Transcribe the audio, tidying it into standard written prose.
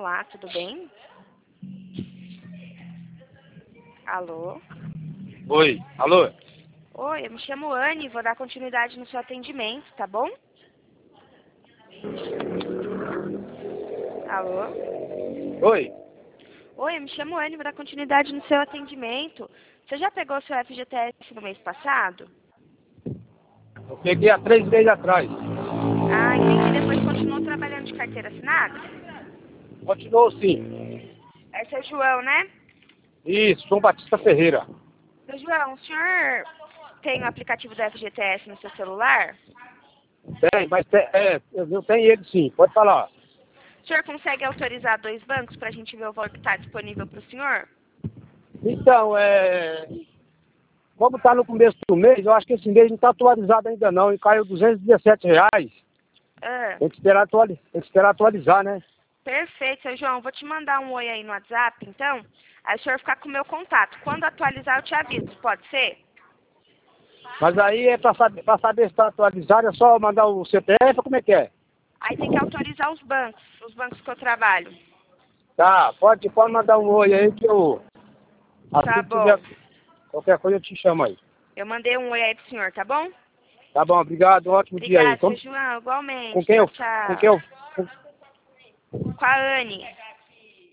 Olá, tudo bem? Alô? Oi, alô? Oi, eu me chamo Anne e vou dar continuidade no seu atendimento, tá bom? Alô? Oi? Oi, eu me chamo Anne e vou dar continuidade no seu atendimento. Você já pegou seu FGTS no mês passado? Eu peguei há 3 meses atrás. Ah, entendi. Depois continuou trabalhando de carteira assinada? Continuou sim. Esse é o João, né? Isso, João Batista Ferreira. Seu João, o senhor tem o aplicativo do FGTS no seu celular? Tem, mas eu tenho ele sim, pode falar. O senhor consegue autorizar 2 bancos para a gente ver o valor que está disponível para o senhor? Então, como está no começo do mês, eu acho que esse mês não está atualizado ainda não, e caiu R$ 217. Ah, Tem que esperar atualizar, né? perfeito, seu João. Vou te mandar um oi aí no WhatsApp, então. Aí o senhor ficar com o meu contato. Quando atualizar, eu te aviso. Pode ser? Mas aí pra saber se está atualizado, é só mandar o CPF, como é que é? Aí tem que autorizar os bancos que eu trabalho. Tá, pode mandar um oi aí que eu, Tá assim que tiver bom. qualquer coisa eu te chamo aí. Eu mandei um oi aí pro senhor, tá bom? Tá bom, obrigado, um ótimo dia aí. Obrigada, seu João. Com Igualmente. quem Tchau, eu, com quem tchau. eu, Com a Anne.